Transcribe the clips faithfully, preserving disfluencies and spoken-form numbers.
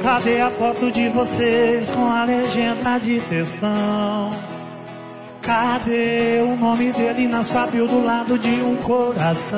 Cadê a foto de vocês com a legenda de textão? Cadê o nome dele na sua bio do lado de um coração?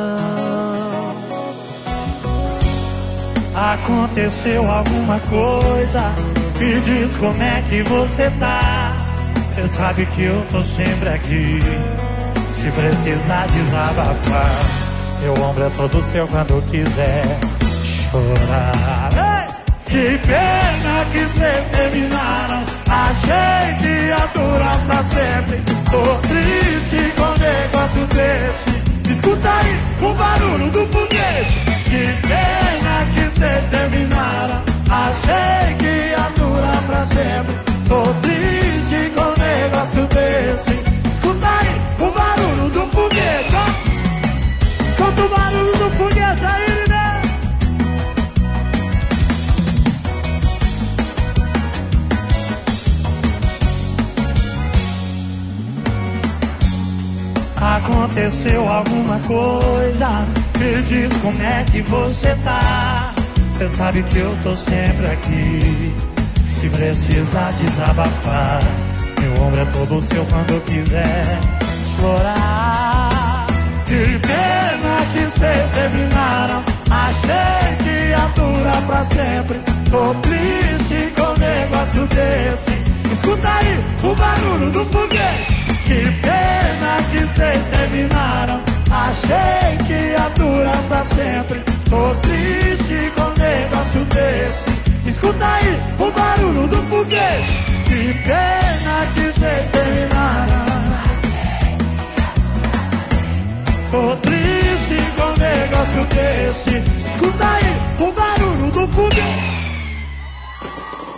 Aconteceu alguma coisa? Me diz como é que você tá. Cê sabe que eu tô sempre aqui, se precisar desabafar. Meu ombro é todo seu quando quiser chorar. Ei! Que pena que cês terminaram. Achei que ia durar pra sempre. Tô triste com um negócio desse. Escuta aí o barulho do foguete. Que pena que cês terminaram. Achei que ia durar pra sempre. Tô triste com um negócio desse. Escuta aí o barulho do foguete, ó. Escuta o barulho do foguete aí, né? Aconteceu alguma coisa? Me diz como é que você tá. Cê sabe que eu tô sempre aqui, se precisar desabafar. Meu ombro é todo seu quando eu quiser chorar. Que pena que cês terminaram. Achei que ia durar pra sempre. Tô triste com um negócio desse. Escuta aí o barulho do foguete. Que pena que cês terminaram. Achei que ia durar pra sempre. Tô triste com um negócio desse. Escuta aí o barulho do foguete. Que pena que cês terminaram. Tô triste com um negócio desse. Escuta aí o barulho do foguete.